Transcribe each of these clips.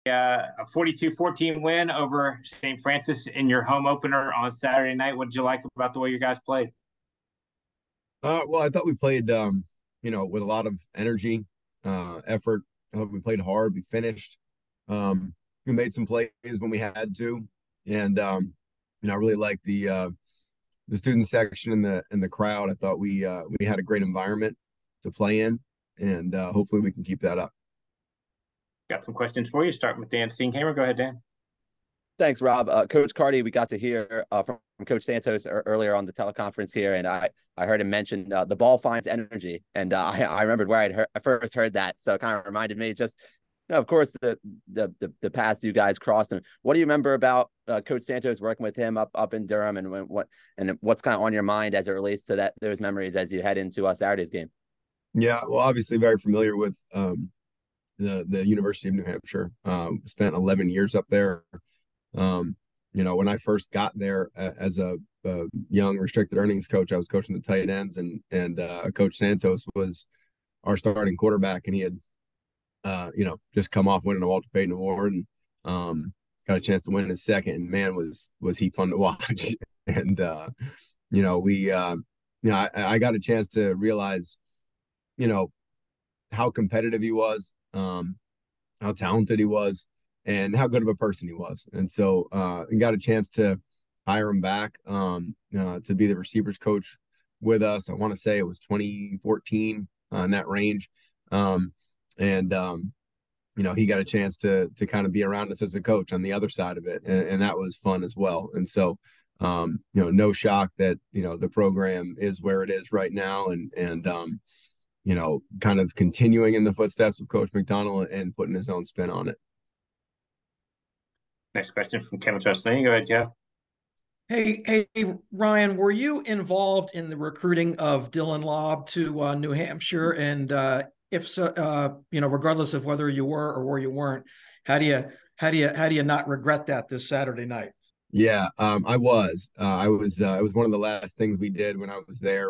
a 42-14 win over St. Francis in your home opener on Saturday night. What did you like about the way you guys played? Well, I thought we played, with a lot of energy, effort. I thought we played hard. We finished. We made some plays when we had to, and I really liked the student section and the crowd. I thought we had a great environment to play in, and hopefully we can keep that up. Got some questions for you. Start with Dan Steenkamer. Go ahead, Dan. Thanks, Rob. Coach Carty, we got to hear from Coach Santos earlier on the teleconference here, and I heard him mention the ball finds energy, and I remembered where I first heard that, so it kind of reminded me just, of course, the paths you guys crossed. And what do you remember about Coach Santos working with him up in Durham, and what's kind of on your mind as it relates to those memories as you head into Saturday's game? Yeah, well, obviously very familiar with the University of New Hampshire. Spent 11 years up there. When I first got there as a young restricted earnings coach, I was coaching the tight ends, and Coach Santos was our starting quarterback, and he had just come off winning a Walter Payton Award, and got a chance to win his second. And man, was he fun to watch. And I got a chance to realize, how competitive he was, how talented he was, and how good of a person he was. And so we got a chance to hire him back to be the receivers coach with us. I want to say it was 2014 in that range. And he got a chance to kind of be around us as a coach on the other side of it. And that was fun as well. And so, no shock that, the program is where it is right now, and kind of continuing in the footsteps of Coach McDonald and putting his own spin on it. Next question from Kevin Trustini. Go ahead, Jeff. Hey, Ryan, were you involved in the recruiting of Dylan Lobb to New Hampshire? And if so, regardless of whether you were or where you weren't, how do you not regret that this Saturday night? Yeah, I was. I was. It was one of the last things we did when I was there.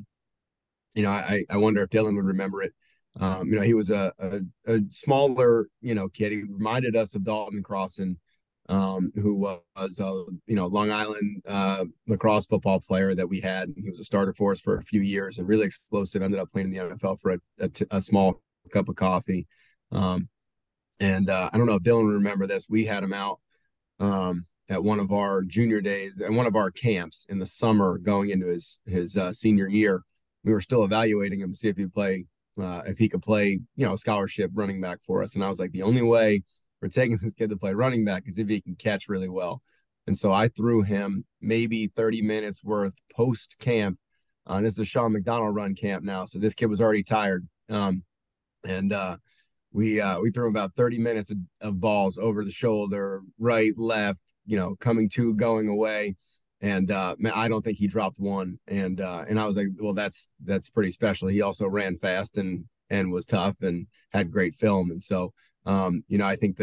I wonder if Dylan would remember it. He was a smaller, kid. He reminded us of Dalton Crossan, who was Long Island lacrosse football player that we had. He was a starter for us for a few years and really explosive. Ended up playing in the NFL for a small cup of coffee. And I don't know if Dylan would remember this. We had him out at one of our junior days and one of our camps in the summer going into his senior year. We were still evaluating him to see if he could play, scholarship running back for us. And I was like, the only way we're taking this kid to play running back is if he can catch really well. And so I threw him maybe 30 minutes worth post camp. This is a Sean McDonald run camp now. So this kid was already tired. And we threw him about 30 minutes of balls over the shoulder, right, left, coming to, going away. And man, I don't think he dropped one. And I was like, well, that's pretty special. He also ran fast and was tough and had great film. And so, I think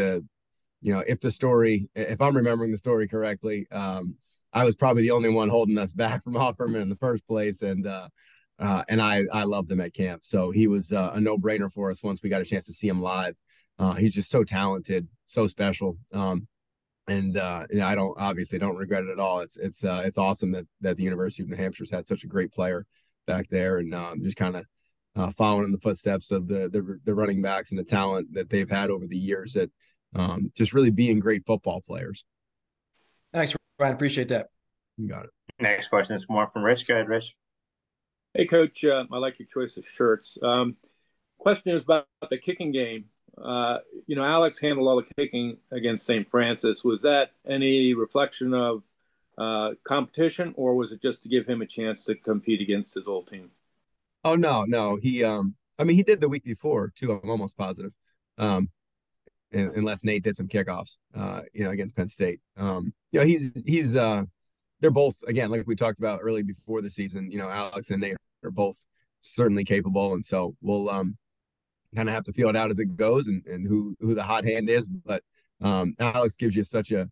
if I'm remembering the story correctly, I was probably the only one holding us back from offering him in the first place. And I loved him at camp. So he was a no-brainer for us once we got a chance to see him live. He's just so talented, so special. I don't regret it at all. It's awesome that the University of New Hampshire's had such a great player back there, and just kind of following in the footsteps of the running backs and the talent that they've had over the years, that just really being great football players. Thanks, Ryan. Appreciate that. You got it. Next question is more from Rich. Go ahead, Rich. Hey, Coach. I like your choice of shirts. Question is about the kicking game. Alex handled all the kicking against St. Francis. Was that any reflection of competition, or was it just to give him a chance to compete against his old team? Oh, no. He did the week before too. I'm almost positive. Unless Nate did some kickoffs, against Penn State. He's they're both, again, like we talked about early before the season. Alex and Nate are both certainly capable, and so we'll kind of have to feel it out as it goes, and who the hot hand is. But Alex gives you such an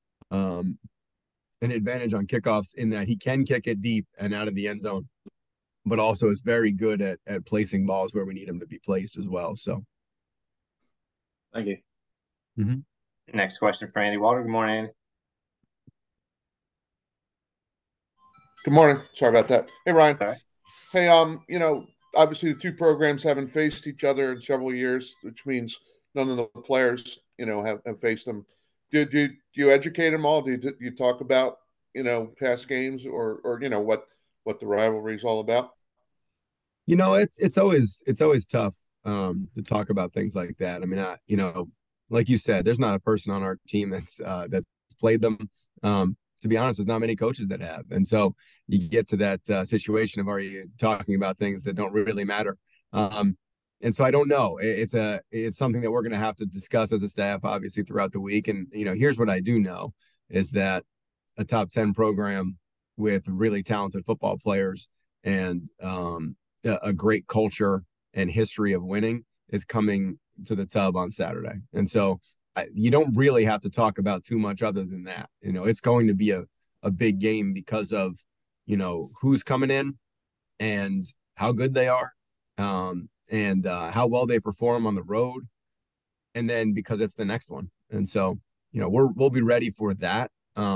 advantage on kickoffs in that he can kick it deep and out of the end zone, but also is very good at placing balls where we need him to be placed as well. So, thank you. Mhm. Next question for Andy Walter. Good morning, Andy. Good morning. Sorry about that. Hey, Ryan. Sorry. Hey, obviously the two programs haven't faced each other in several years, which means none of the players, have faced them. Do you educate them all? Do you talk about, past games or what the rivalry is all about? It's always tough to talk about things like that. I mean, like you said, there's not a person on our team that's played them. To be honest, there's not many coaches that have, and so you get to that situation of are you talking about things that don't really matter. And so I don't know. It's something that we're going to have to discuss as a staff, obviously, throughout the week. And here's what I do know is that a top 10 program with really talented football players and a great culture and history of winning is coming to the Tub on Saturday. And so you don't really have to talk about too much other than that. It's going to be a big game because of, who's coming in and how good they are, and how well they perform on the road. And then because it's the next one. And so, we'll be ready for that.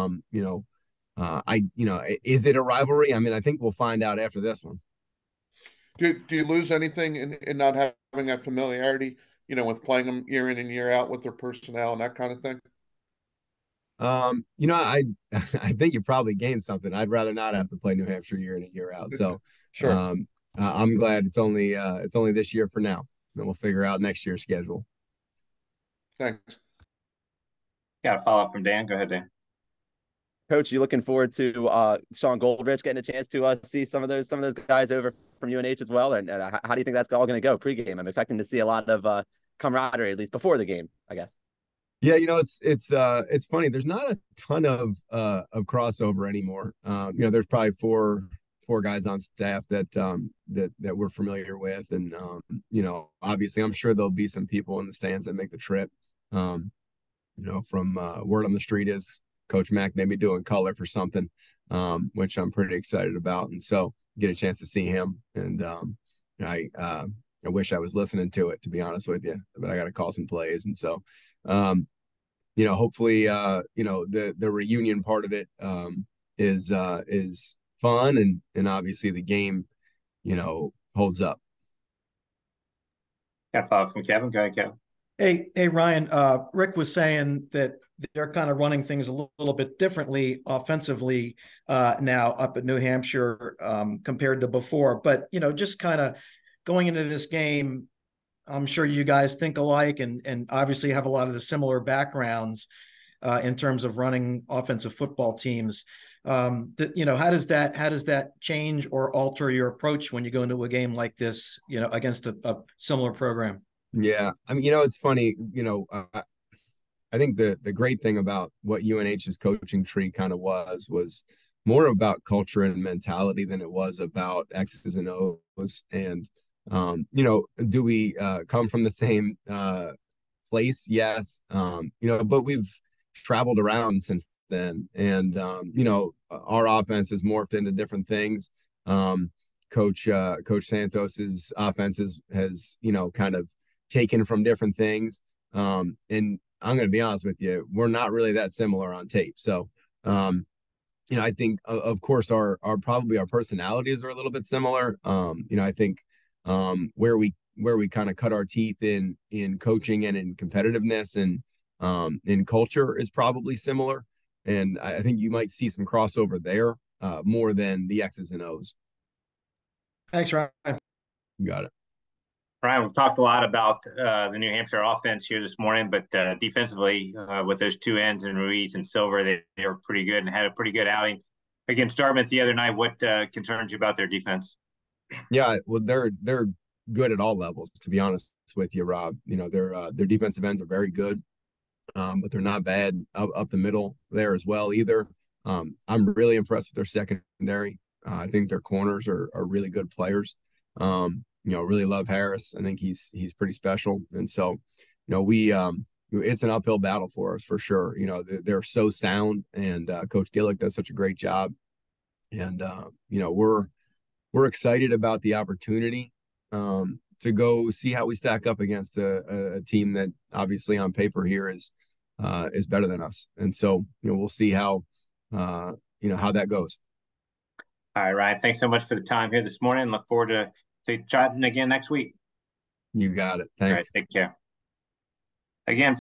Is it a rivalry? I mean, I think we'll find out after this one. Do you lose anything in not having that familiarity, with playing them year in and year out with their personnel and that kind of thing? I I think you probably gain something. I'd rather not have to play New Hampshire year in and year out. So Sure. I'm glad it's only this year for now. Then we'll figure out next year's schedule. Thanks. Got a follow up from Dan. Go ahead, Dan. Coach, you looking forward to Sean Goldrich getting a chance to see some of those guys over from UNH as well? And how do you think that's all going to go pregame? I'm expecting to see a lot of camaraderie, at least before the game, I guess. Yeah, it's funny. There's not a ton of crossover anymore. There's probably four guys on staff that we're familiar with, and obviously, I'm sure there'll be some people in the stands that make the trip. From word on the street is Coach Mack may be doing color for something, which I'm pretty excited about, and so get a chance to see him. And I wish I was listening to it, to be honest with you, but I got to call some plays, and so. Hopefully, the reunion part of it is fun, and obviously the game, holds up. Got a follow up from Kevin. Go ahead, Kevin. Hey, Ryan. Rick was saying that they're kind of running things a little bit differently offensively now up at New Hampshire compared to before. But just kind of going into this game, I'm sure you guys think alike and obviously have a lot of the similar backgrounds in terms of running offensive football teams. How does that change or alter your approach when you go into a game like this, against a similar program? Yeah, I mean, it's funny. I think the great thing about what UNH's coaching tree kind of was more about culture and mentality than it was about X's and O's. And do we come from the same place? Yes. But we've traveled around since then, and our offense has morphed into different things. Coach Santos's offense has kind of taken from different things. And I'm going to be honest with you, we're not really that similar on tape. So, I think of course our probably our personalities are a little bit similar. I think where we kind of cut our teeth in coaching and in competitiveness and in culture is probably similar. And I think you might see some crossover there more than the X's and O's. Thanks, Ryan. You got it. Ryan, we've talked a lot about the New Hampshire offense here this morning, but defensively, with those two ends and Ruiz and Silver, they were pretty good and had a pretty good outing against Dartmouth the other night. What concerns you about their defense? Yeah, well, they're good at all levels, to be honest with you, Rob. Their defensive ends are very good, but they're not bad up the middle there as well either. I'm really impressed with their secondary. I think their corners are really good players. Really love Harris. I think he's pretty special, and so we it's an uphill battle for us for sure. They're so sound, and Coach Gillick does such a great job, and we're excited about the opportunity go see how we stack up against a team that obviously on paper here is better than us. And so, we'll see how how that goes. All right, Ryan, thanks so much for the time here this morning. Look forward to chatting again next week. You got it. All Thanks. right, take care. Again,